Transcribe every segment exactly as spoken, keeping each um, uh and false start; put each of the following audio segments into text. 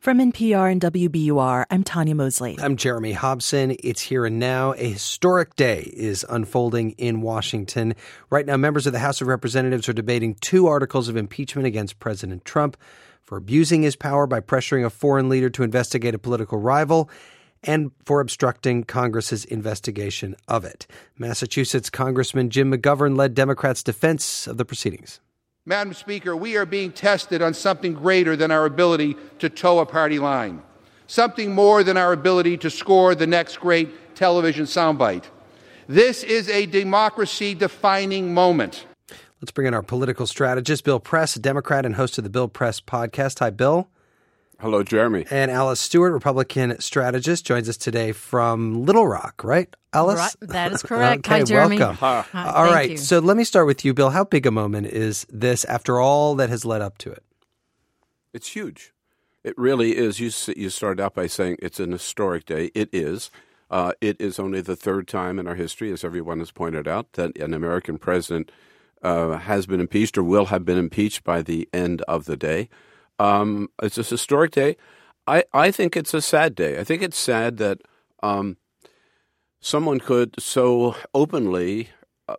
From N P R and W B U R, I'm Tanya Mosley. I'm Jeremy Hobson. It's here and now. A historic day is unfolding in Washington. Right now, members of the House of Representatives are debating two articles of impeachment against President Trump for abusing his power by pressuring a foreign leader to investigate a political rival and for obstructing Congress's investigation of it. Massachusetts Congressman Jim McGovern led Democrats' defense of the proceedings. Madam Speaker, we are being tested on something greater than our ability to toe a party line, something more than our ability to score the next great television soundbite. This is a democracy-defining moment. Let's bring in our political strategist, Bill Press, a Democrat and host of the Bill Press podcast. Hi, Bill. Hello, Jeremy. And Alice Stewart, Republican strategist, joins us today from Little Rock, right, Alice? Right, that is correct. Okay, Hi, Jeremy. welcome. Hi. All Thank right, you. So let me start with you, Bill. How big a moment is this after all that has led up to it? It's huge. It really is. You you started out by saying it's an historic day. It is. Uh, it is only the third time in our history, as everyone has pointed out, that an American president uh, has been impeached or will have been impeached by the end of the day. Um, it's a historic day. I, I think it's a sad day. I think it's sad that um, someone could so openly, uh,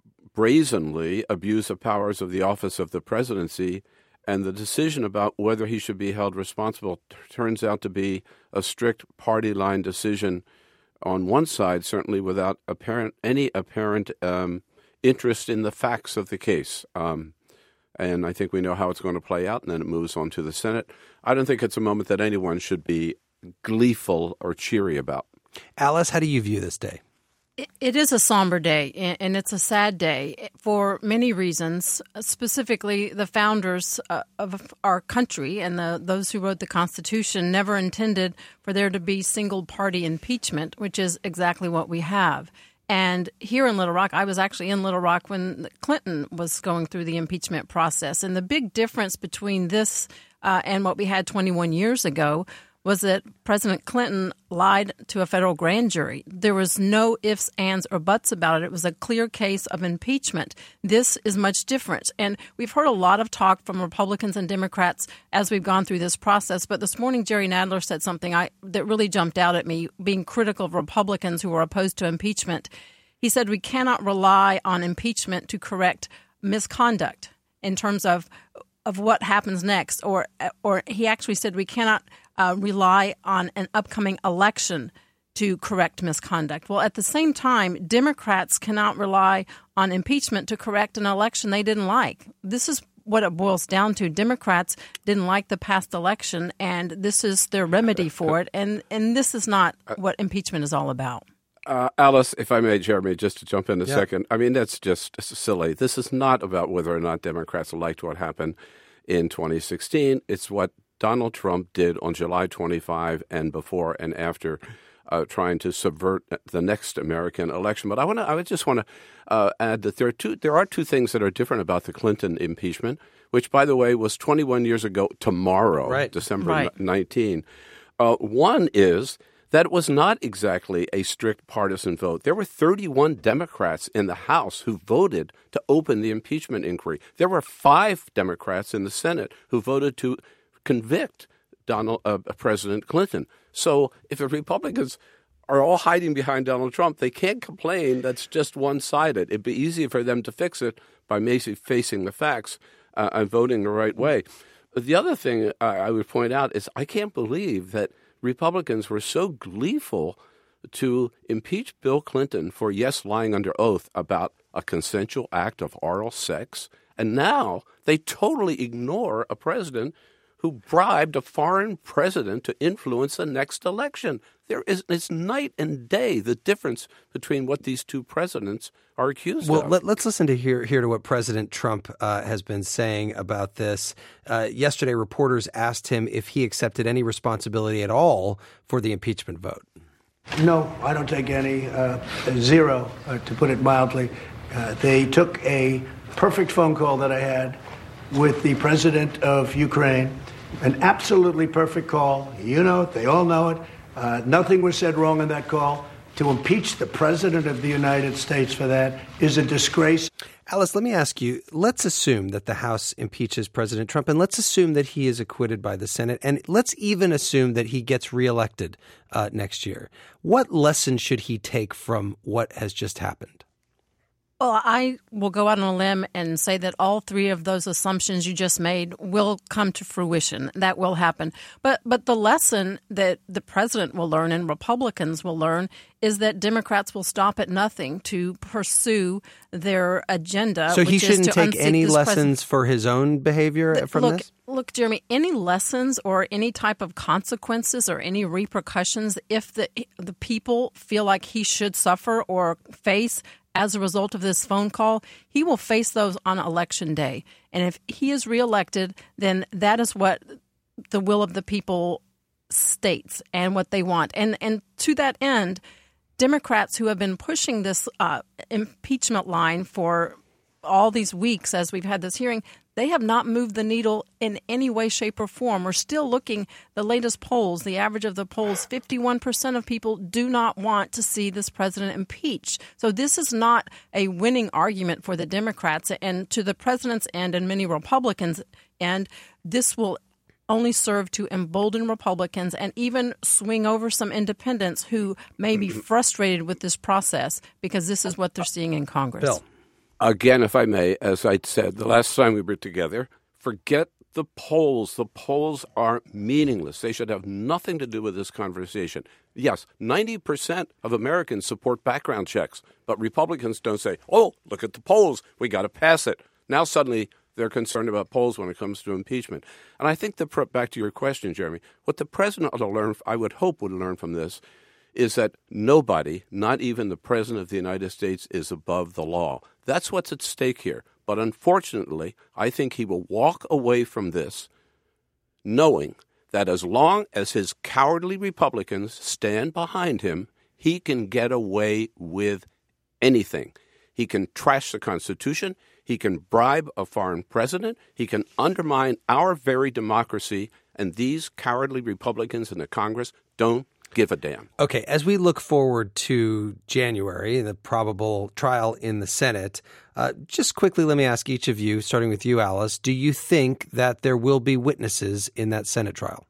brazenly abuse the powers of the office of the presidency, and the decision about whether he should be held responsible t- turns out to be a strict party line decision on one side, certainly without apparent any apparent um, interest in the facts of the case. Um, And I think we know how it's going to play out, and then it moves on to the Senate. I don't think it's a moment that anyone should be gleeful or cheery about. Alice, how do you view this day? It, it is a somber day, and it's a sad day for many reasons, specifically the founders uh, of our country and the, those who wrote the Constitution never intended for there to be single-party impeachment, which is exactly what we have. And here in Little Rock, I was actually in Little Rock when Clinton was going through the impeachment process. And the big difference between this uh, and what we had twenty-one years ago was that President Clinton lied to a federal grand jury. There was no ifs, ands, or buts about it. It was a clear case of impeachment. This is much different. And we've heard a lot of talk from Republicans and Democrats as we've gone through this process. But this morning, Jerry Nadler said something I, that really jumped out at me, being critical of Republicans who are opposed to impeachment. He said we cannot rely on impeachment to correct misconduct in terms of of what happens next. Or, or he actually said we cannot uh, rely on an upcoming election to correct misconduct. Well, at the same time, Democrats cannot rely on impeachment to correct an election they didn't like. This is what it boils down to. Democrats didn't like the past election, and this is their remedy for it. And, and this is not what impeachment is all about. Uh, Alice, if I may, Jeremy, just to jump in a yeah. second. I mean, that's just silly. This is not about whether or not Democrats liked what happened in twenty sixteen. It's what Donald Trump did on July twenty-fifth and before and after, uh, trying to subvert the next American election. But I want to. I would just want to uh, add that there are two. There are two things that are different about the Clinton impeachment, which, by the way, was twenty-one years ago tomorrow, right. December right. nineteenth. Uh, one is that it was not exactly a strict partisan vote. There were thirty-one Democrats in the House who voted to open the impeachment inquiry. There were five Democrats in the Senate who voted to convict Donald uh, President Clinton. So if the Republicans are all hiding behind Donald Trump, they can't complain that's just one-sided. It'd be easier for them to fix it by maybe facing the facts uh, and voting the right way. The other thing uh, I would point out is I can't believe that Republicans were so gleeful to impeach Bill Clinton for, yes, lying under oath about a consensual act of oral sex. And now they totally ignore a president who bribed a foreign president to influence the next election. There is it's night and day, the difference between what these two presidents are accused well, of. Well, let, let's listen to hear, hear to what President Trump uh, has been saying about this. Uh, yesterday, reporters asked him if he accepted any responsibility at all for the impeachment vote. No, I don't take any. Uh, zero, uh, to put it mildly. Uh, they took a perfect phone call that I had with the president of Ukraine, an absolutely perfect call. You know it. They all know it. Uh, nothing was said wrong in that call. To impeach the president of the United States for that is a disgrace. Alice, let me ask you, let's assume that the House impeaches President Trump, and let's assume that he is acquitted by the Senate, and let's even assume that he gets reelected uh, next year. What lesson should he take from what has just happened? Well, I will go out on a limb and say that all three of those assumptions you just made will come to fruition. That will happen. But but the lesson that the president will learn and Republicans will learn is that Democrats will stop at nothing to pursue their agenda. So he which shouldn't is to take any lessons president. for his own behavior from look, this? Look, Jeremy, any lessons or any type of consequences or any repercussions if the the people feel like he should suffer or face as a result of this phone call, he will face those on Election Day. And if he is reelected, then that is what the will of the people states and what they want. And and to that end, Democrats who have been pushing this uh, impeachment line for all these weeks as we've had this hearing, they have not moved the needle in any way, shape, or form. We're still looking, the latest polls, the average of the polls, fifty-one percent of people do not want to see this president impeached. So this is not a winning argument for the Democrats. And to the president's end and many Republicans' end, this will only serve to embolden Republicans and even swing over some independents who may be frustrated with this process because this is what they're seeing in Congress. Bill. Again, if I may, as I said the last time we were together, forget the polls. The polls are meaningless. They should have nothing to do with this conversation. Yes, ninety percent of Americans support background checks, but Republicans don't say, oh, look at the polls. We got to pass it. Now suddenly they're concerned about polls when it comes to impeachment. And I think, the back to your question, Jeremy, what the president ought to learn, I would hope would learn from this, is that nobody, not even the President of the United States, is above the law. That's what's at stake here. But unfortunately, I think he will walk away from this knowing that as long as his cowardly Republicans stand behind him, he can get away with anything. He can trash the Constitution. He can bribe a foreign president. He can undermine our very democracy. And these cowardly Republicans in the Congress don't give a damn. Okay, as we look forward to January, the probable trial in the Senate, uh, just quickly let me ask each of you, starting with you, Alice, do you think that there will be witnesses in that Senate trial?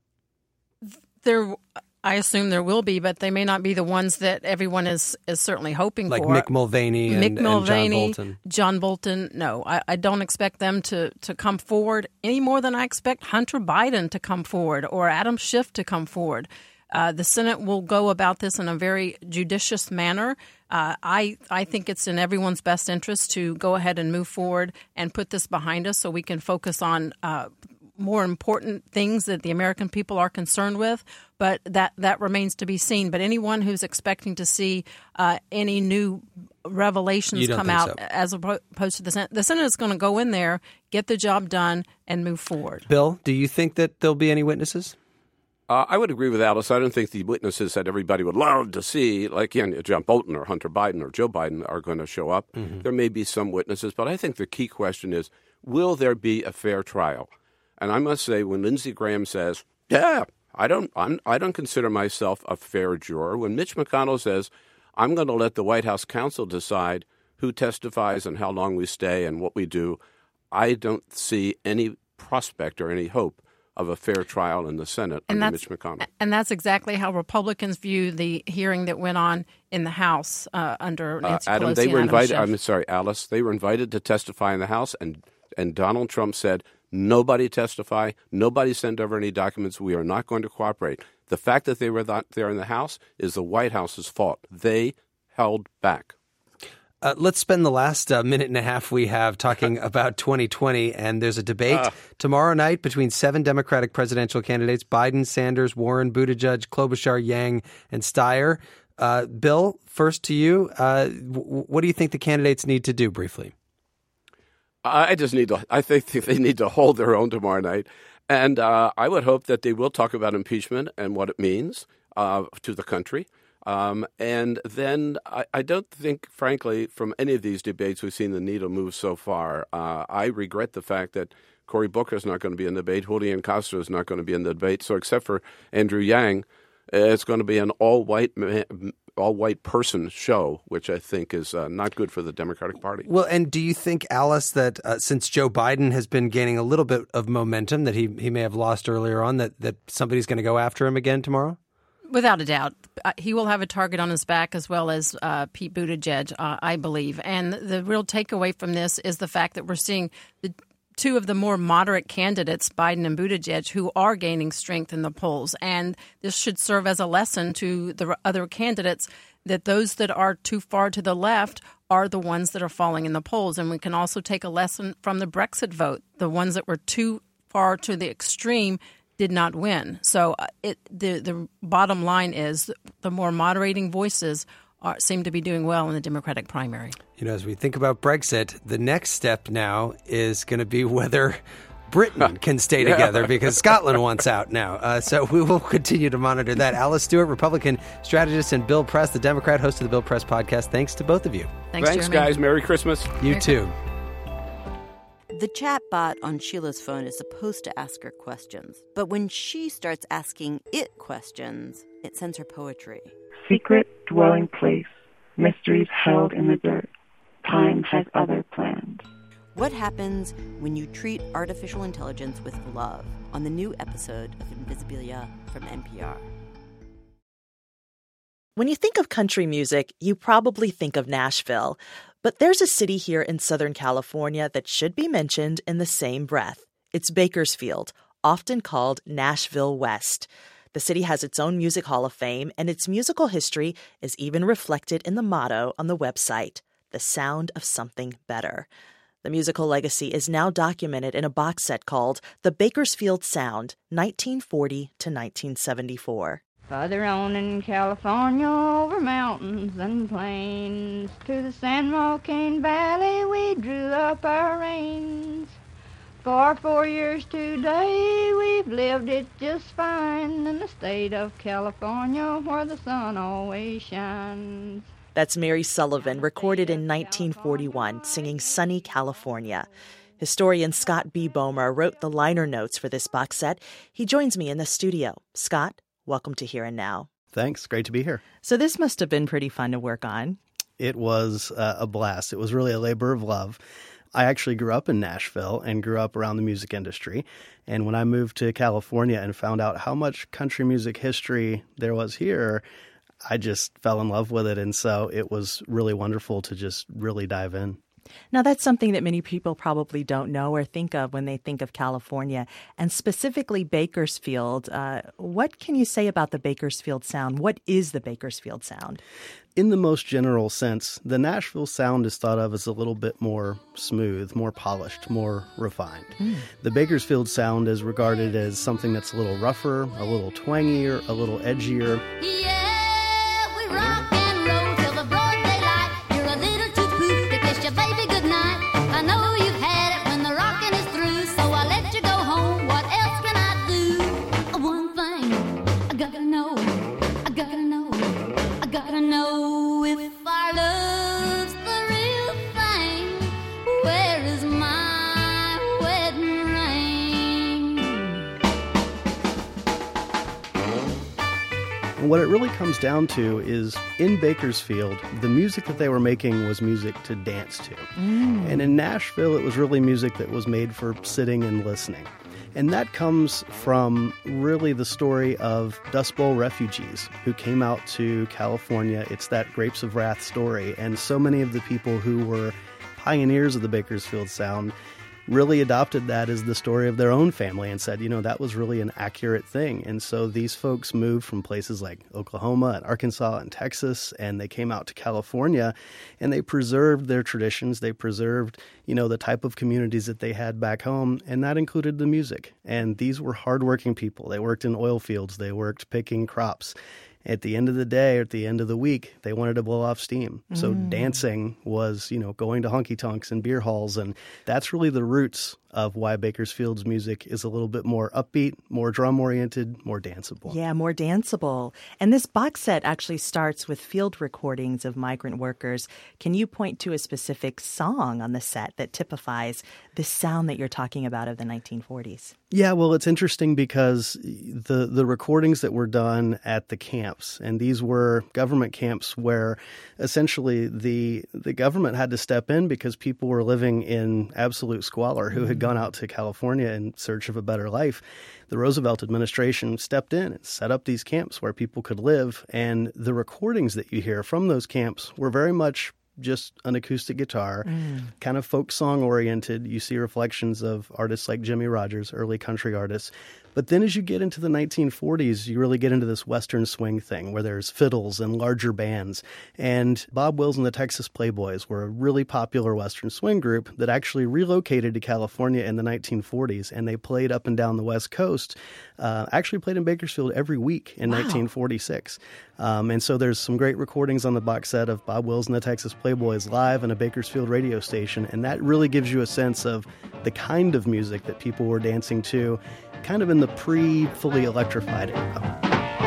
There, I assume there will be, but they may not be the ones that everyone is, is certainly hoping like for. Like Mick Mulvaney and, Mick Mulvaney, and John Bolton. John Bolton, no. I, I don't expect them to, to come forward any more than I expect Hunter Biden to come forward or Adam Schiff to come forward. Uh, the Senate will go about this in a very judicious manner. Uh, I I think it's in everyone's best interest to go ahead and move forward and put this behind us so we can focus on uh, more important things that the American people are concerned with. But that, that remains to be seen. But anyone who's expecting to see uh, any new revelations come out so. as opposed to the Senate, the Senate is going to go in there, get the job done, and move forward. Bill, do you think that there'll be any witnesses? Uh, I would agree with Alice. I don't think the witnesses that everybody would love to see, like you know, John Bolton or Hunter Biden or Joe Biden, are going to show up. Mm-hmm. There may be some witnesses, but I think the key question is, will there be a fair trial? And I must say, when Lindsey Graham says, yeah, I don't I'm, I don't consider myself a fair juror, when Mitch McConnell says, I'm going to let the White House counsel decide who testifies and how long we stay and what we do, I don't see any prospect or any hope of a fair trial in the Senate and under Mitch McConnell. And that's exactly how Republicans view the hearing that went on in the House uh, under Nancy uh, Adam, Pelosi they were and invited. Adam Schiff. I'm sorry, Alice. They were invited to testify in the House, and and Donald Trump said, "Nobody testify. Nobody send over any documents. We are not going to cooperate." The fact that they were not there in the House is the White House's fault. They held back. Uh, let's spend the last uh, minute and a half we have talking about twenty twenty, and there's a debate uh. tomorrow night between seven Democratic presidential candidates: Biden, Sanders, Warren, Buttigieg, Klobuchar, Yang, and Steyer. Uh, Bill, first to you. Uh, w- what do you think the candidates need to do, briefly? I just need to. I think they need to hold their own tomorrow night, and uh, I would hope that they will talk about impeachment and what it means uh, to the country. Um, and then I, I don't think, frankly, from any of these debates we've seen the needle move so far. Uh, I regret the fact that Cory Booker is not going to be in the debate. Julian Castro is not going to be in the debate. So except for Andrew Yang, it's going to be an all-white ma- all-white person show, which I think is uh, not good for the Democratic Party. Well, and do you think, Alice, that uh, since Joe Biden has been gaining a little bit of momentum that he, he may have lost earlier on, that, that somebody's going to go after him again tomorrow? Without a doubt. Uh, he will have a target on his back, as well as uh, Pete Buttigieg, uh, I believe. And the real takeaway from this is the fact that we're seeing the two of the more moderate candidates, Biden and Buttigieg, who are gaining strength in the polls. And this should serve as a lesson to the other candidates that those that are too far to the left are the ones that are falling in the polls. And we can also take a lesson from the Brexit vote. The ones that were too far to the extreme did not win. So it, the, the bottom line is the more moderating voices are, seem to be doing well in the Democratic primary. You know, as we think about Brexit, the next step now is going to be whether Britain can stay yeah. together, because Scotland wants out now. Uh, so we will continue to monitor that. Alice Stewart, Republican strategist, and Bill Press, the Democrat, host of the Bill Press podcast. Thanks to both of you. Thanks, Thanks Jeremy. guys. Merry Christmas. You Merry too. The chat bot on Sheila's phone is supposed to ask her questions, but when she starts asking it questions, it sends her poetry. Secret dwelling place, mysteries held in the dirt. Time has other plans. What happens when you treat artificial intelligence with love? On the new episode of Invisibilia from N P R. When you think of country music, you probably think of Nashville. But there's a city here in Southern California that should be mentioned in the same breath. It's Bakersfield, often called Nashville West. The city has its own Music Hall of Fame, and its musical history is even reflected in the motto on the website, The Sound of Something Better. The musical legacy is now documented in a box set called The Bakersfield Sound, nineteen forty to nineteen seventy-four. Farther on in California, over mountains and plains, to the San Joaquin Valley we drew up our reins. For four years today we've lived it just fine in the state of California where the sun always shines. That's Mary Sullivan, recorded in nineteen forty-one, singing Sunny California. Historian Scott B. Bomer wrote the liner notes for this box set. He joins me in the studio. Scott, welcome to Here and Now. Thanks. Great to be here. So this must have been pretty fun to work on. It was uh, a blast. It was really a labor of love. I actually grew up in Nashville and grew up around the music industry. And when I moved to California and found out how much country music history there was here, I just fell in love with it. And so it was really wonderful to just really dive in. Now, that's something that many people probably don't know or think of when they think of California, and specifically Bakersfield. Uh, what can you say about the Bakersfield sound? What is the Bakersfield sound? In the most general sense, the Nashville sound is thought of as a little bit more smooth, more polished, more refined. Mm. The Bakersfield sound is regarded as something that's a little rougher, a little twangier, a little edgier. Yeah, we rock and roll till the broad daylight. You're a little too poop to kiss your baby goodnight. I know you've had it when the rocking is through, so I let you go home. What else can I do? One thing I gotta know, I gotta know, I gotta know if our love's the real thing. Where is my wedding ring? And what it really comes down to is, in Bakersfield, the music that they were making was music to dance to. Mm. And in Nashville, it was really music that was made for sitting and listening. And that comes from really the story of Dust Bowl refugees who came out to California. It's that Grapes of Wrath story. And so many of the people who were pioneers of the Bakersfield sound really adopted that as the story of their own family and said, you know, that was really an accurate thing. And so these folks moved from places like Oklahoma and Arkansas and Texas, and they came out to California, and they preserved their traditions. They preserved, you know, the type of communities that they had back home, and that included the music. And these were hardworking people. They worked in oil fields. They worked picking crops. At the end of the day, or at the end of the week, they wanted to blow off steam. So mm. dancing was, you know, going to honky-tonks and beer halls. And that's really the roots of why Bakersfield's music is a little bit more upbeat, more drum-oriented, more danceable. Yeah, more danceable. And this box set actually starts with field recordings of migrant workers. Can you point to a specific song on the set that typifies this sound that you're talking about of the nineteen forties? Yeah, well, it's interesting because the the recordings that were done at the camps, and these were government camps where essentially the the government had to step in because people were living in absolute squalor who had gone out to California in search of a better life. The Roosevelt administration stepped in and set up these camps where people could live, and the recordings that you hear from those camps were very much just an acoustic guitar, mm. kind of folk song oriented. You see reflections of artists like Jimmie Rodgers, early country artists. But then as you get into the nineteen forties, you really get into this Western swing thing where there's fiddles and larger bands. And Bob Wills and the Texas Playboys were a really popular Western swing group that actually relocated to California in the nineteen forties, and they played up and down the West Coast, uh, actually played in Bakersfield every week in wow. nineteen forty-six. Um, and so there's some great recordings on the box set of Bob Wills and the Texas Playboys live in a Bakersfield radio station, and that really gives you a sense of the kind of music that people were dancing to, kind of in the pre-fully electrified era.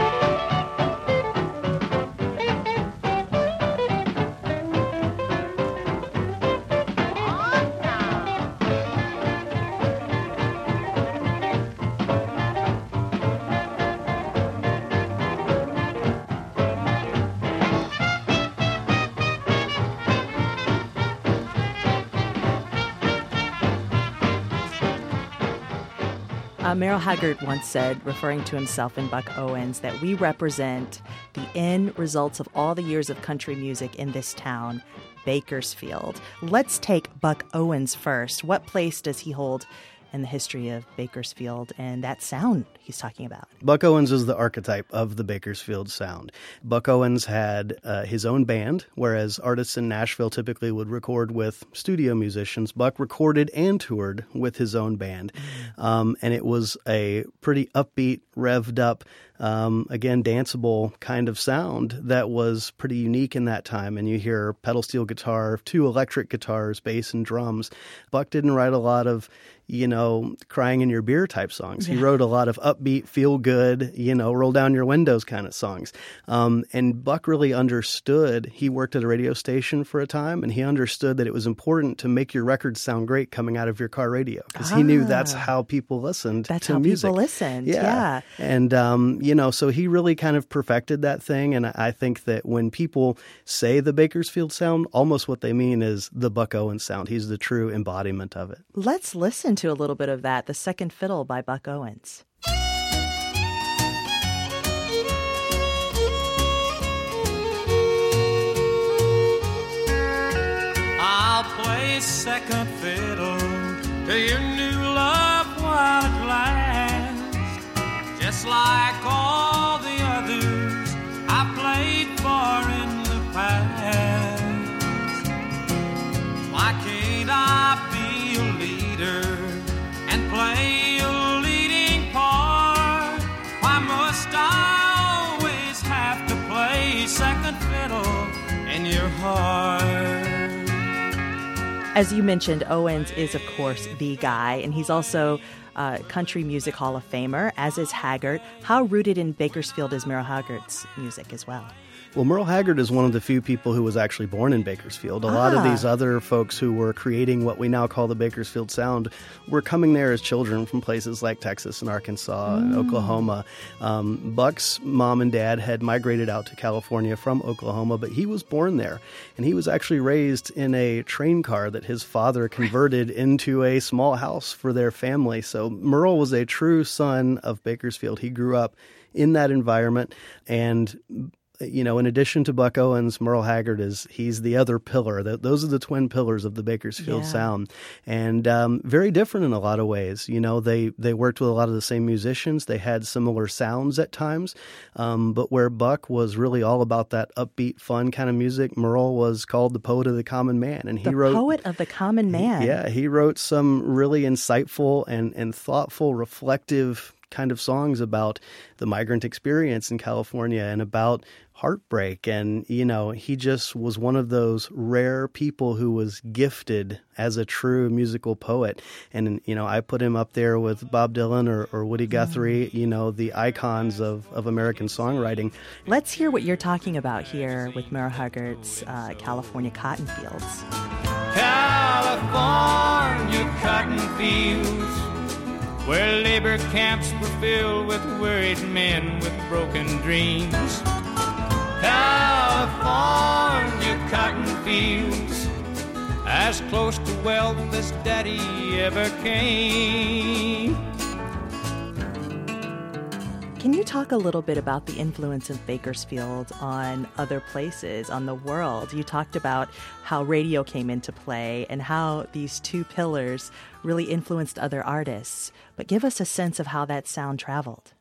Uh, Merle Haggard once said, referring to himself and Buck Owens, that we represent the end results of all the years of country music in this town, Bakersfield. Let's take Buck Owens first. What place does he hold in the history of Bakersfield and that sound he's talking about? Buck Owens is the archetype of the Bakersfield sound. Buck Owens had uh, his own band, whereas artists in Nashville typically would record with studio musicians. Buck recorded and toured with his own band, um, and it was a pretty upbeat, revved up, um, again, danceable kind of sound that was pretty unique in that time. And you hear pedal steel guitar, two electric guitars, bass and drums. Buck didn't write a lot of, you know, crying in your beer type songs. He yeah. wrote a lot of upbeat, feel good, you know, roll down your windows kind of songs. Um, and Buck really understood. He worked at a radio station for a time, and he understood that it was important to make your records sound great coming out of your car radio, because ah, he knew that's how people listened that's to how music. People listened, yeah. yeah. And, um, you know, so he really kind of perfected that thing. And I think that when people say the Bakersfield sound, almost what they mean is the Buck Owens sound. He's the true embodiment of it. Let's listen to a little bit of that, The Second Fiddle by Buck Owens. I'll play second fiddle to your new love while it lasts, just like all the others I played for in the past. Why can't I be a leader and play a leading part? Why must I always have to play second fiddle in your heart? As you mentioned, Owens is, of course, the guy, and he's also a Country Music Hall of Famer, as is Haggard. How rooted in Bakersfield is Merle Haggard's music as well? Well, Merle Haggard is one of the few people who was actually born in Bakersfield. A ah. lot of these other folks who were creating what we now call the Bakersfield sound were coming there as children from places like Texas and Arkansas mm. and Oklahoma. Um, Buck's mom and dad had migrated out to California from Oklahoma, but he was born there. And he was actually raised in a train car that his father converted into a small house for their family. So Merle was a true son of Bakersfield. He grew up in that environment, and you know, in addition to Buck Owens, Merle Haggard is, he's the other pillar. Those are the twin pillars of the Bakersfield yeah. sound. And um, very different in a lot of ways. You know, they, they worked with a lot of the same musicians. They had similar sounds at times. Um, but where Buck was really all about that upbeat, fun kind of music, Merle was called the poet of the common man. And he the wrote, poet of the common man. Yeah, he wrote some really insightful and, and thoughtful, reflective kind of songs about the migrant experience in California and about heartbreak. And, you know, he just was one of those rare people who was gifted as a true musical poet. And, you know, I put him up there with Bob Dylan or, or Woody Guthrie, you know, the icons of, of American songwriting. Let's hear what you're talking about here with Merle Haggard's uh, California Cotton Fields. California cotton fields, where labor camps were filled with worried men with broken dreams. California cotton fields, as close to wealth as Daddy ever came. Can you talk a little bit about the influence of Bakersfield on other places, on the world? You talked about how radio came into play and how these two pillars really influenced other artists. But give us a sense of how that sound traveled.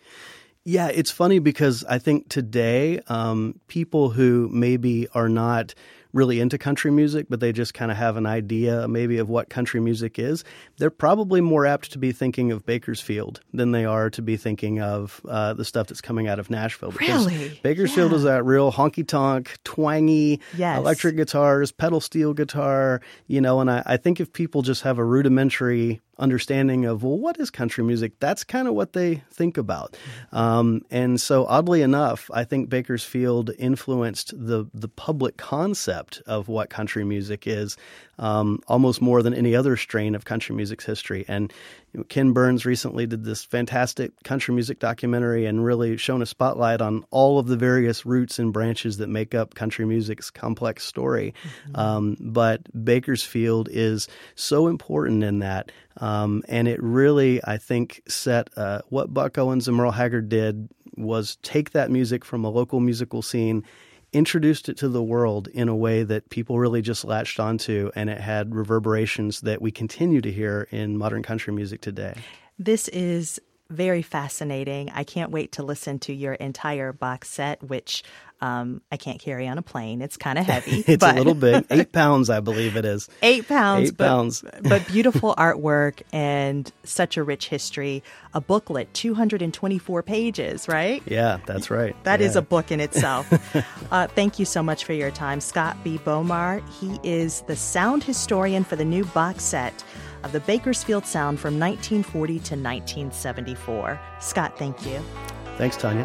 Yeah, it's funny because I think today um, people who maybe are not really into country music, but they just kind of have an idea maybe of what country music is, they're probably more apt to be thinking of Bakersfield than they are to be thinking of uh, the stuff that's coming out of Nashville. Because really? Bakersfield Yeah. is that real honky-tonk, twangy, Yes. electric guitars, pedal steel guitar, you know, and I, I think if people just have a rudimentary understanding of, well, what is country music? That's kind of what they think about. Um, and so oddly enough, I think Bakersfield influenced the the public concept of what country music is um, almost more than any other strain of country music's history. And you know, Ken Burns recently did this fantastic country music documentary and really shone a spotlight on all of the various roots and branches that make up country music's complex story. Mm-hmm. Um, but Bakersfield is so important in that. Um, and it really, I think, set uh, what Buck Owens and Merle Haggard did was take that music from a local musical scene, introduced it to the world in a way that people really just latched onto, and it had reverberations that we continue to hear in modern country music today. This is very fascinating. I can't wait to listen to your entire box set, which um, I can't carry on a plane. It's kind of heavy. It's but a little big. Eight pounds, I believe it is. Eight pounds. Eight but, pounds. But beautiful artwork and such a rich history. A booklet, two hundred twenty-four pages, right? Yeah, that's right. That yeah. is a book in itself. uh, thank you so much for your time. Scott B. Bomar, he is the sound historian for the new box set of the Bakersfield Sound from nineteen forty to nineteen seventy-four. Scott, thank you. Thanks, Tanya.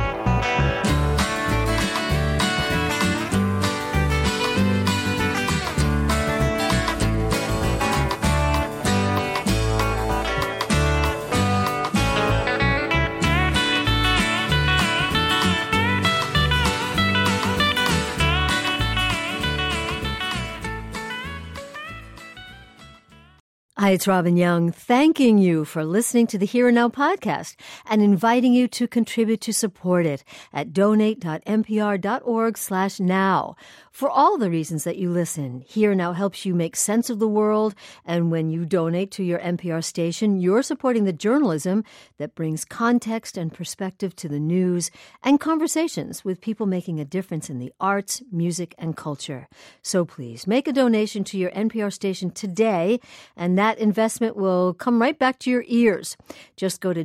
Hi, it's Robin Young, thanking you for listening to the Here and Now podcast and inviting you to contribute to support it at donate.npr.org slash now. For all the reasons that you listen, Here and Now helps you make sense of the world, and when you donate to your N P R station, you're supporting the journalism that brings context and perspective to the news and conversations with people making a difference in the arts, music, and culture. So please, make a donation to your N P R station today, and that investment will come right back to your ears. Just go to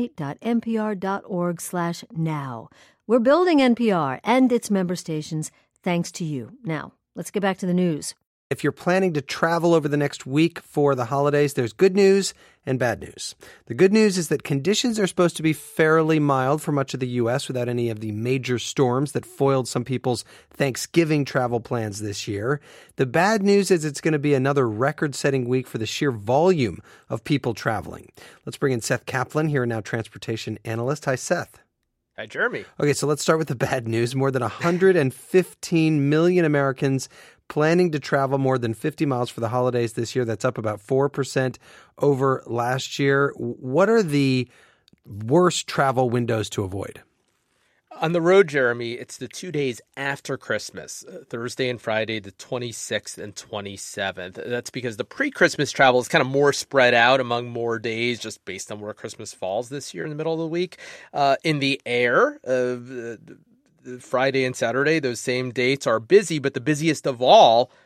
donate.npr.org slash now. We're building N P R and its member stations thanks to you. Now, let's get back to the news. If you're planning to travel over the next week for the holidays, there's good news and bad news. The good news is that conditions are supposed to be fairly mild for much of the U S without any of the major storms that foiled some people's Thanksgiving travel plans this year. The bad news is it's going to be another record-setting week for the sheer volume of people traveling. Let's bring in Seth Kaplan, Here and Now transportation analyst. Hi, Seth. Hi, Jeremy. Okay, so let's start with the bad news. More than one hundred fifteen million Americans planning to travel more than fifty miles for the holidays this year. That's up about four percent over last year. What are the worst travel windows to avoid? On the road, Jeremy, it's the two days after Christmas, uh, Thursday and Friday, the twenty-sixth and twenty-seventh. That's because the pre-Christmas travel is kind of more spread out among more days, just based on where Christmas falls this year in the middle of the week. Uh, in the air, uh, Friday and Saturday, those same dates are busy, but the busiest of all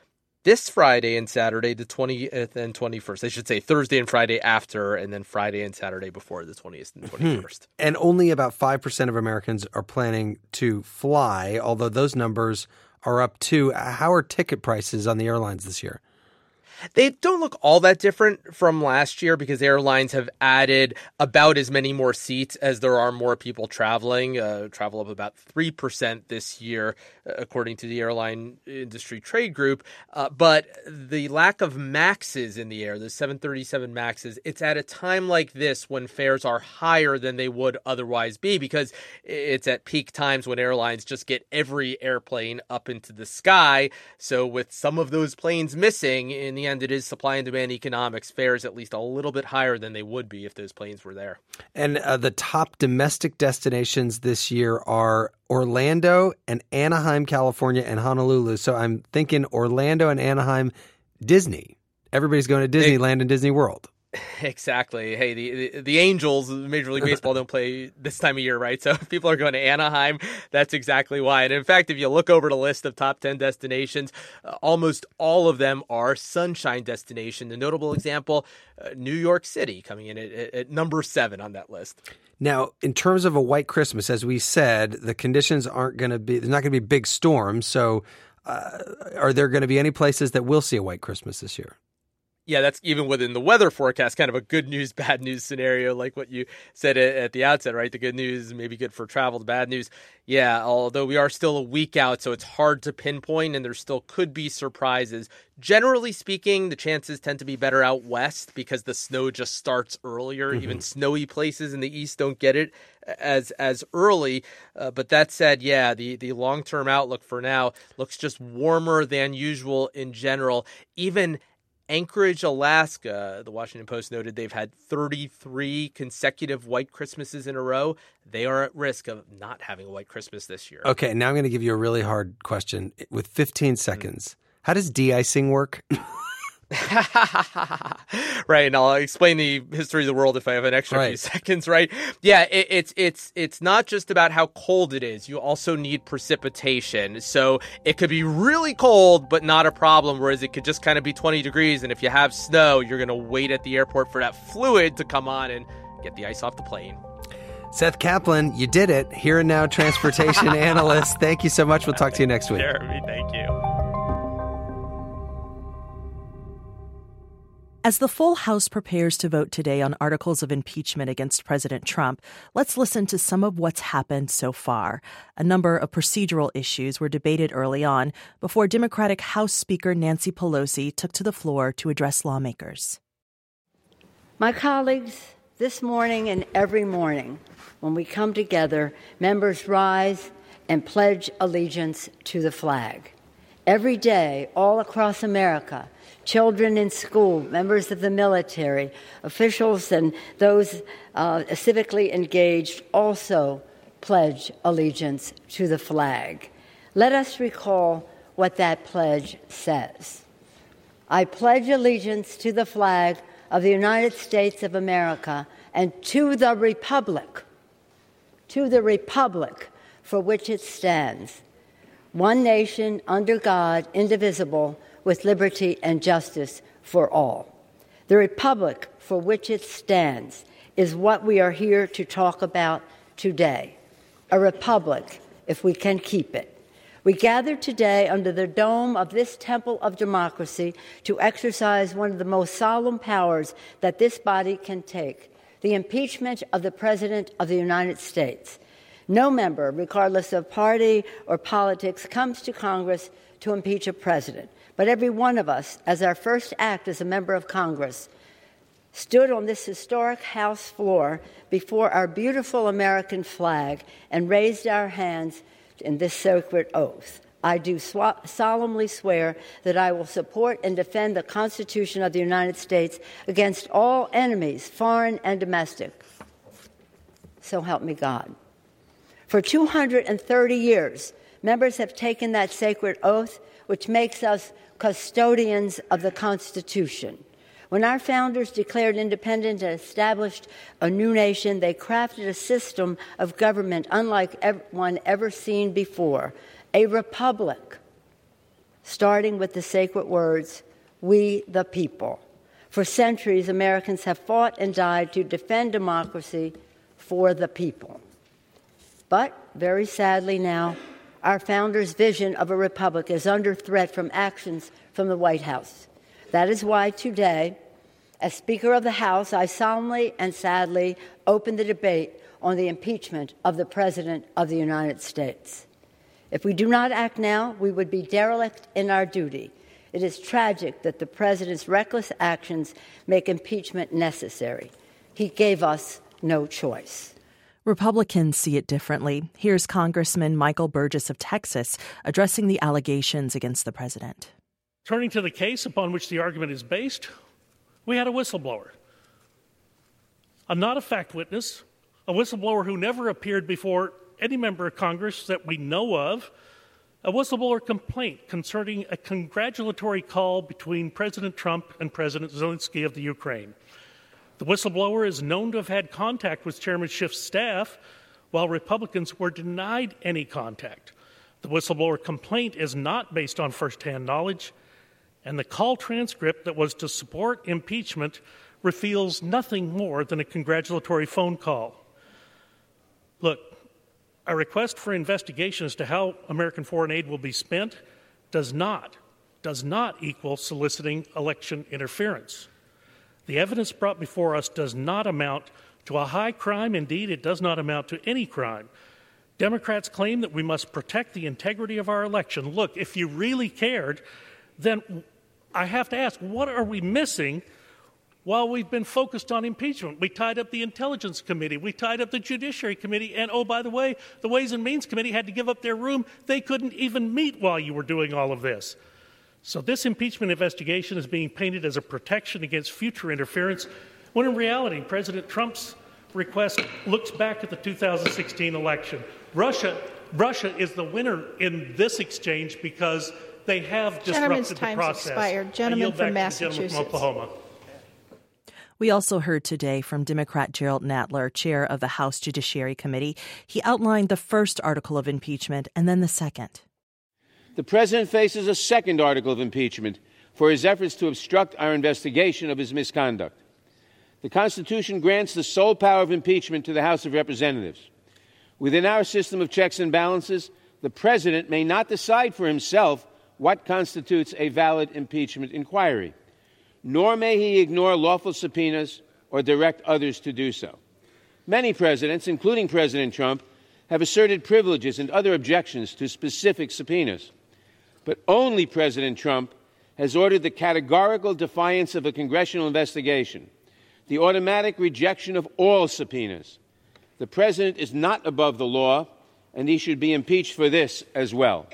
this Friday and Saturday, the twentieth and twenty-first. I should say Thursday and Friday after, and then Friday and Saturday before the twentieth and twenty-first. Hmm. And only about five percent of Americans are planning to fly, although those numbers are up too. How are ticket prices on the airlines this year? They don't look all that different from last year because airlines have added about as many more seats as there are more people traveling. Uh, travel up about three percent this year, according to the Airline Industry Trade Group. Uh, but the lack of MAXs in the air, the seven thirty-seven MAXs, it's at a time like this when fares are higher than they would otherwise be because it's at peak times when airlines just get every airplane up into the sky. So with some of those planes missing, in the end, it is supply and demand economics. Fares at least a little bit higher than they would be if those planes were there. And uh, the top domestic destinations this year are Orlando and Anaheim, California, and Honolulu. So I'm thinking Orlando and Anaheim, Disney. Everybody's going to Disneyland and Disney World. Exactly. Hey, the, the the Angels, Major League Baseball, don't play this time of year, right? So if people are going to Anaheim, that's exactly why. And in fact, if you look over the list of top ten destinations, uh, almost all of them are sunshine destinations. A notable example, uh, New York City coming in at, at number seven on that list. Now, in terms of a white Christmas, as we said, the conditions aren't going to be, there's not going to be big storms. So uh, are there going to be any places that will see a white Christmas this year? Yeah, that's even within the weather forecast, kind of a good news, bad news scenario, like what you said at the outset, right? The good news may be good for travel. The bad news, yeah, although we are still a week out, so it's hard to pinpoint, and there still could be surprises. Generally speaking, the chances tend to be better out west because the snow just starts earlier. Mm-hmm. Even snowy places in the east don't get it as as early. Uh, but that said, yeah, the, the long-term outlook for now looks just warmer than usual in general. Even Anchorage, Alaska, the Washington Post noted they've had thirty-three consecutive white Christmases in a row. They are at risk of not having a white Christmas this year. Okay, now I'm going to give you a really hard question with fifteen seconds. Mm. How does de-icing work? Right, and I'll explain the history of the world if I have an extra right. few seconds, right? Yeah, it, it's it's it's not just about how cold it is. You also need precipitation. So it could be really cold, but not a problem, whereas it could just kind of be twenty degrees, and if you have snow, you're going to wait at the airport for that fluid to come on and get the ice off the plane. Seth Kaplan, you did it. Here and Now transportation analyst. Thank you so much. We'll talk to you next week. Jeremy, thank you. As the full House prepares to vote today on articles of impeachment against President Trump, let's listen to some of what's happened so far. A number of procedural issues were debated early on before Democratic House Speaker Nancy Pelosi took to the floor to address lawmakers. My colleagues, this morning and every morning, when we come together, members rise and pledge allegiance to the flag. Every day, all across America, children in school, members of the military, officials, and those uh, civically engaged also pledge allegiance to the flag. Let us recall what that pledge says. I pledge allegiance to the flag of the United States of America and to the republic, to the republic for which it stands, one nation under God, indivisible, with liberty and justice for all. The republic for which it stands is what we are here to talk about today. A republic, if we can keep it. We gather today under the dome of this temple of democracy to exercise one of the most solemn powers that this body can take, the impeachment of the President of the United States. No member, regardless of party or politics, comes to Congress to impeach a president. But every one of us, as our first act as a member of Congress, stood on this historic House floor before our beautiful American flag and raised our hands in this sacred oath. I do sw- solemnly swear that I will support and defend the Constitution of the United States against all enemies, foreign and domestic. So help me God. For two hundred thirty years, members have taken that sacred oath, which makes us custodians of the Constitution. When our founders declared independence and established a new nation, they crafted a system of government unlike one ever seen before, a republic. starting with the sacred words, "We the people." For centuries, Americans have fought and died to defend democracy for the people. But, very sadly now, our founders' vision of a republic is under threat from actions from the White House. That is why today, as Speaker of the House, I solemnly and sadly open the debate on the impeachment of the President of the United States. If we do not act now, we would be derelict in our duty. It is tragic that the President's reckless actions make impeachment necessary. He gave us no choice. Republicans see it differently. Here's Congressman Michael Burgess of Texas addressing the allegations against the president. Turning to the case upon which the argument is based, we had a whistleblower. I'm not a fact witness, a whistleblower who never appeared before any member of Congress that we know of, a whistleblower complaint concerning a congratulatory call between President Trump and President Zelensky of the Ukraine. The whistleblower is known to have had contact with Chairman Schiff's staff, while Republicans were denied any contact. The whistleblower complaint is not based on firsthand knowledge, and the call transcript that was to support impeachment reveals nothing more than a congratulatory phone call. Look, a request for investigation as to how American foreign aid will be spent does not, does not equal soliciting election interference. The evidence brought before us does not amount to a high crime. Indeed, it does not amount to any crime. Democrats claim that we must protect the integrity of our election. Look, if you really cared, then I have to ask, what are we missing while we've been focused on impeachment? We tied up the Intelligence Committee. We tied up the Judiciary Committee. And, oh, by the way, the Ways and Means Committee had to give up their room. They couldn't even meet while you were doing all of this. So this impeachment investigation is being painted as a protection against future interference, when in reality, President Trump's request looks back at the two thousand sixteen election. Russia, Russia is the winner in this exchange because they have disrupted the process. Expired. Gentleman from Massachusetts. Gentleman from Oklahoma. We also heard today from Democrat Gerald Nadler, chair of the House Judiciary Committee. He outlined the first article of impeachment and then the second. The president faces a second article of impeachment for his efforts to obstruct our investigation of his misconduct. The Constitution grants the sole power of impeachment to the House of Representatives. Within our system of checks and balances, the president may not decide for himself what constitutes a valid impeachment inquiry, nor may he ignore lawful subpoenas or direct others to do so. Many presidents, including President Trump, have asserted privileges and other objections to specific subpoenas. But only President Trump has ordered the categorical defiance of a congressional investigation, the automatic rejection of all subpoenas. The president is not above the law, and he should be impeached for this as well.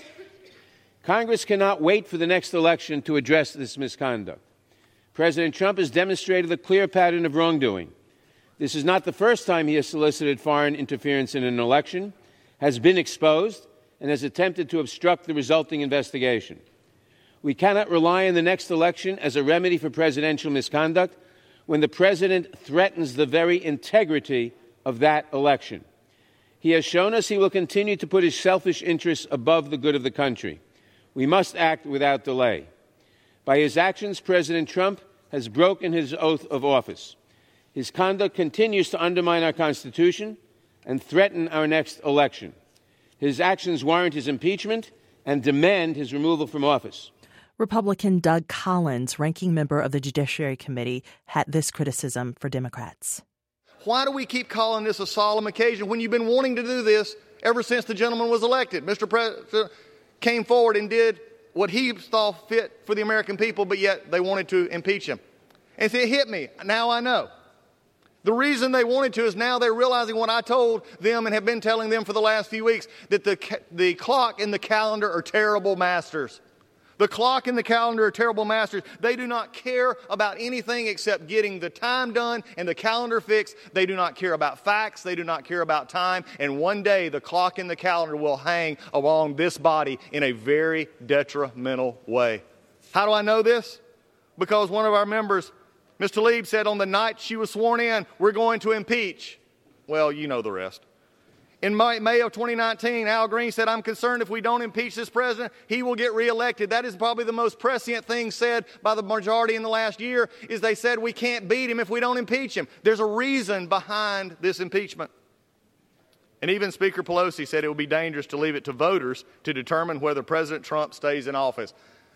Congress cannot wait for the next election to address this misconduct. President Trump has demonstrated a clear pattern of wrongdoing. This is not the first time he has solicited foreign interference in an election, has been exposed, and has attempted to obstruct the resulting investigation. We cannot rely on the next election as a remedy for presidential misconduct when the president threatens the very integrity of that election. He has shown us he will continue to put his selfish interests above the good of the country. We must act without delay. By his actions, President Trump has broken his oath of office. His conduct continues to undermine our Constitution and threaten our next election. His actions warrant his impeachment and demand his removal from office. Republican Doug Collins, ranking member of the Judiciary Committee, had this criticism for Democrats. Why do we keep calling this a solemn occasion when you've been wanting to do this ever since the gentleman was elected? Mister President came forward and did what he saw fit for the American people, but yet they wanted to impeach him. And see, it hit me. Now I know. The reason they wanted to is now they're realizing what I told them and have been telling them for the last few weeks, that the, the clock and the calendar are terrible masters. The clock and the calendar are terrible masters. They do not care about anything except getting the time done and the calendar fixed. They do not care about facts. They do not care about time. And one day the clock and the calendar will hang along this body in a very detrimental way. How do I know this? Because one of our members, Mister Lieb, said on the night she was sworn in, we're going to impeach. Well, you know the rest. In May, May of twenty nineteen, Al Green said, I'm concerned if we don't impeach this president, he will get reelected. That is probably the most prescient thing said by the majority in the last year, is they said we can't beat him if we don't impeach him. There's a reason behind this impeachment. And even Speaker Pelosi said it would be dangerous to leave it to voters to determine whether President Trump stays in office.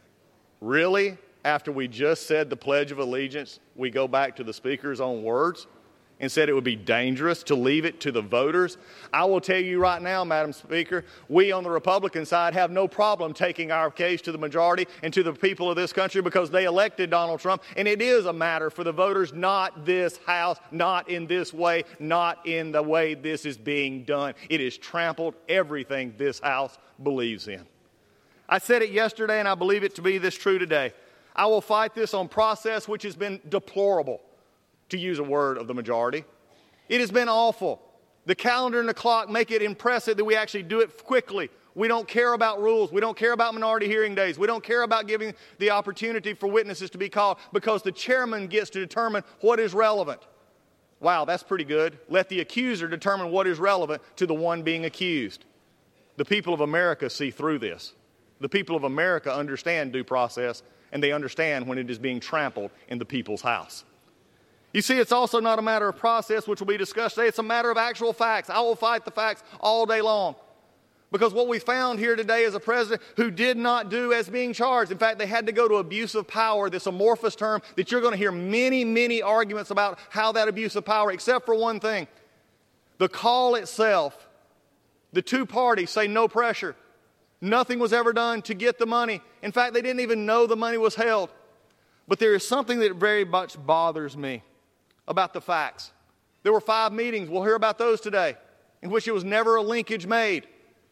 Really? After we just said the Pledge of Allegiance, we go back to the Speaker's own words and said it would be dangerous to leave it to the voters? I will tell you right now, Madam Speaker, we on the Republican side have no problem taking our case to the majority and to the people of this country because they elected Donald Trump, and it is a matter for the voters, not this House, not in this way, not in the way this is being done. It has trampled everything this House believes in. I said it yesterday, and I believe it to be this true today. I will fight this on process, which has been deplorable, to use a word of the majority. It has been awful. The calendar and the clock make it impressive that we actually do it quickly. We don't care about rules. We don't care about minority hearing days. We don't care about giving the opportunity for witnesses to be called because the chairman gets to determine what is relevant. Wow, that's pretty good. Let the accuser determine what is relevant to the one being accused. The people of America see through this. The people of America understand due process, and they understand when it is being trampled in the people's house. You see, it's also not a matter of process, which will be discussed today. It's a matter of actual facts. I will fight the facts all day long. Because what we found here today is a president who did not do as being charged. In fact, they had to go to abuse of power, this amorphous term that you're going to hear many, many arguments about how that abuse of power, except for one thing. The call itself, the two parties say no pressure. Nothing was ever done to get the money. In fact, they didn't even know the money was held. But there is something that very much bothers me about the facts. There were five meetings, we'll hear about those today, in which it was never a linkage made.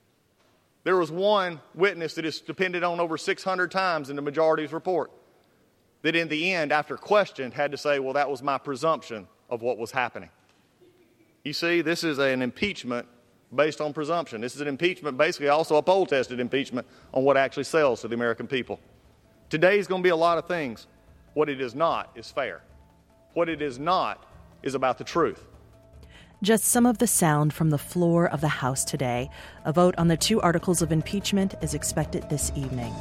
There was one witness that is depended on over six hundred times in the majority's report, that in the end, after questioned, had to say, well, that was my presumption of what was happening. You see, this is an impeachment based on presumption. This is an impeachment, basically also a poll-tested impeachment on what actually sells to the American people. Today is going to be a lot of things. What it is not is fair. What it is not is about the truth. Just some of the sound from the floor of the House today. A vote on the two articles of impeachment is expected this evening.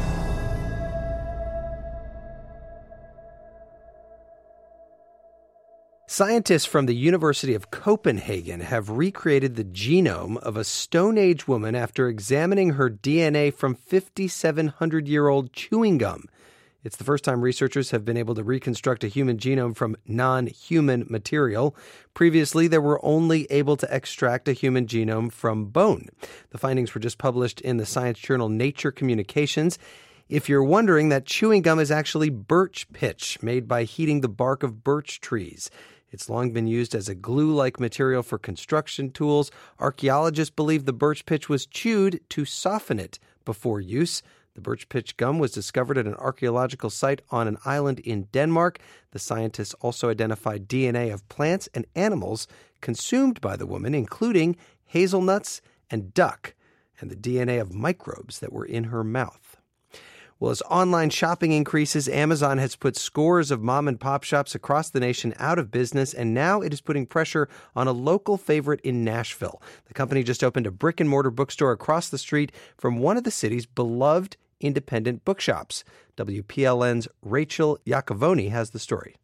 Scientists from the University of Copenhagen have recreated the genome of a Stone Age woman after examining her D N A from fifty-seven hundred year old chewing gum. It's the first time researchers have been able to reconstruct a human genome from non-human material. Previously, they were only able to extract a human genome from bone. The findings were just published in the science journal Nature Communications. If you're wondering, that chewing gum is actually birch pitch, made by heating the bark of birch trees. It's long been used as a glue-like material for construction tools. Archaeologists believe the birch pitch was chewed to soften it before use. The birch pitch gum was discovered at an archaeological site on an island in Denmark. The scientists also identified D N A of plants and animals consumed by the woman, including hazelnuts and duck, and the D N A of microbes that were in her mouth. Well, as online shopping increases, Amazon has put scores of mom-and-pop shops across the nation out of business, and now it is putting pressure on a local favorite in Nashville. The company just opened a brick-and-mortar bookstore across the street from one of the city's beloved independent bookshops. W P L N's Rachel Iacovoni has the story.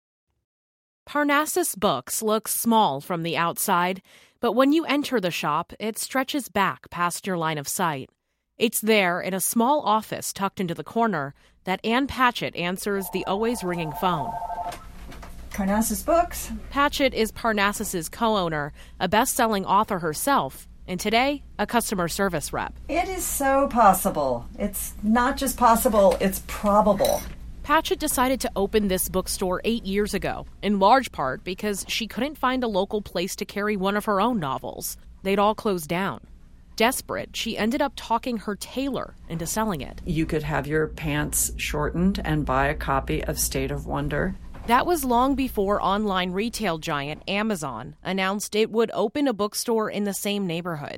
Parnassus Books looks small from the outside, but when you enter the shop, it stretches back past your line of sight. It's there, in a small office tucked into the corner, that Ann Patchett answers the always ringing phone. Parnassus Books. Patchett is Parnassus's co-owner, a best-selling author herself, and today, a customer service rep. It is so possible. It's not just possible, it's probable. Patchett decided to open this bookstore eight years ago, in large part because she couldn't find a local place to carry one of her own novels. They'd all closed down. Desperate, she ended up talking her tailor into selling it. You could have your pants shortened and buy a copy of State of Wonder. That was long before online retail giant Amazon announced it would open a bookstore in the same neighborhood.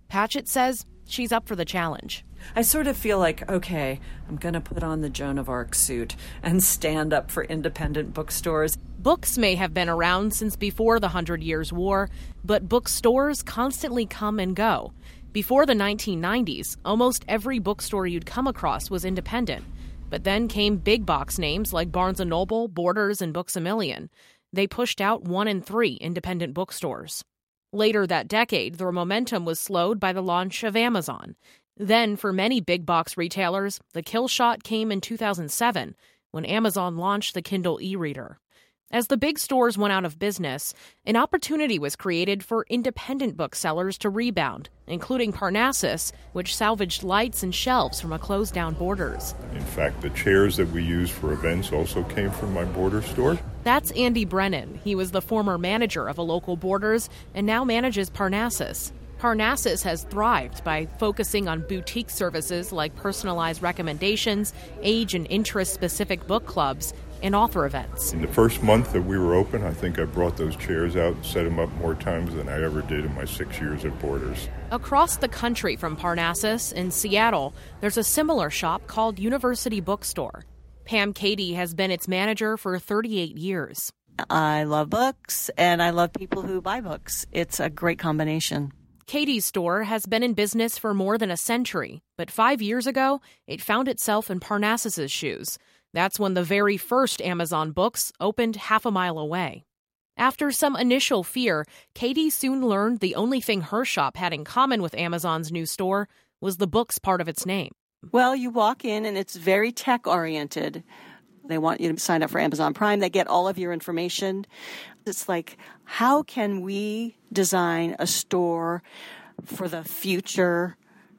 Patchett says she's up for the challenge. I sort of feel like, okay, I'm going to put on the Joan of Arc suit and stand up for independent bookstores. Books may have been around since before the Hundred Years' War, but bookstores constantly come and go. Before the nineteen nineties, almost every bookstore you'd come across was independent. But then came big box names like Barnes and Noble, Borders, and Books A Million. They pushed out one in three independent bookstores. Later that decade, their momentum was slowed by the launch of Amazon. Then, for many big box retailers, the kill shot came in two thousand seven, when Amazon launched the Kindle e-reader. As the big stores went out of business, an opportunity was created for independent booksellers to rebound, including Parnassus, which salvaged lights and shelves from a closed-down Borders. In fact, the chairs that we use for events also came from my Borders store. That's Andy Brennan. He was the former manager of a local Borders and now manages Parnassus. Parnassus has thrived by focusing on boutique services like personalized recommendations, age and interest-specific book clubs, and author events. In the first month that we were open, I think I brought those chairs out and set them up more times than I ever did in my six years at Borders. Across the country from Parnassus, in Seattle, there's a similar shop called University Bookstore. Pam Cady has been its manager for thirty-eight years. I love books, and I love people who buy books. It's a great combination. Cady's store has been in business for more than a century, but five years ago, it found itself in Parnassus's shoes. That's when the very first Amazon Books opened half a mile away. After some initial fear, Cady soon learned the only thing her shop had in common with Amazon's new store was the books part of its name. Well, you walk in and it's very tech-oriented. They want you to sign up for Amazon Prime. They get all of your information. It's like, how can we design a store for the future,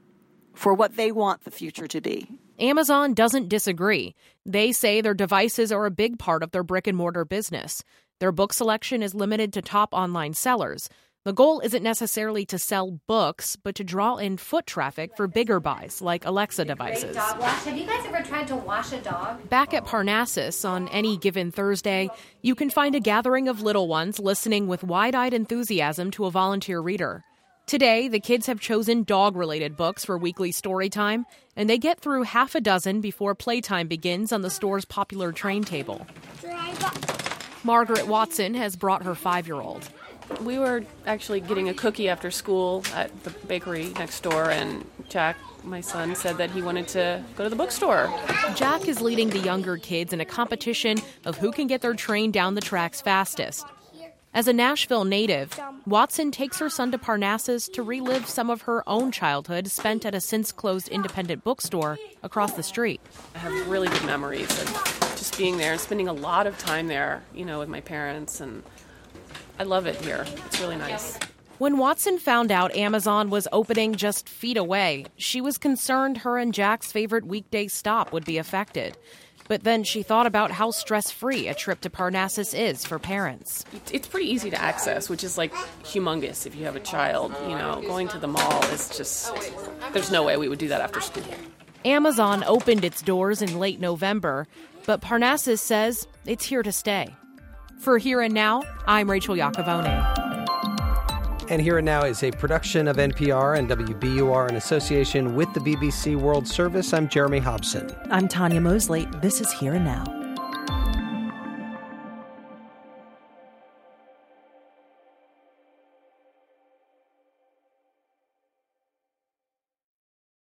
for what they want the future to be? Amazon doesn't disagree. They say their devices are a big part of their brick-and-mortar business. Their book selection is limited to top online sellers. The goal isn't necessarily to sell books, but to draw in foot traffic for bigger buys, like Alexa devices. Dog wash. Have you guys ever tried to wash a dog? Back at Parnassus, on any given Thursday, you can find a gathering of little ones listening with wide-eyed enthusiasm to a volunteer reader. Today, the kids have chosen dog-related books for weekly story time, and they get through half a dozen before playtime begins on the store's popular train table. Margaret Watson has brought her five-year-old. We were actually getting a cookie after school at the bakery next door, and Jack, my son, said that he wanted to go to the bookstore. Jack is leading the younger kids in a competition of who can get their train down the tracks fastest. As a Nashville native, Watson takes her son to Parnassus to relive some of her own childhood spent at a since-closed independent bookstore across the street. I have really good memories of just being there and spending a lot of time there, you know, with my parents, and I love it here. It's really nice. When Watson found out Amazon was opening just feet away, she was concerned her and Jack's favorite weekday stop would be affected. But then she thought about how stress-free a trip to Parnassus is for parents. It's pretty easy to access, which is like humongous if you have a child. You know, going to the mall is just, there's no way we would do that after school. Amazon opened its doors in late November, but Parnassus says it's here to stay. For Here and Now, I'm Rachel Iacovone. And Here and Now is a production of N P R and W B U R in association with the B B C World Service. I'm Jeremy Hobson. I'm Tanya Mosley. This is Here and Now.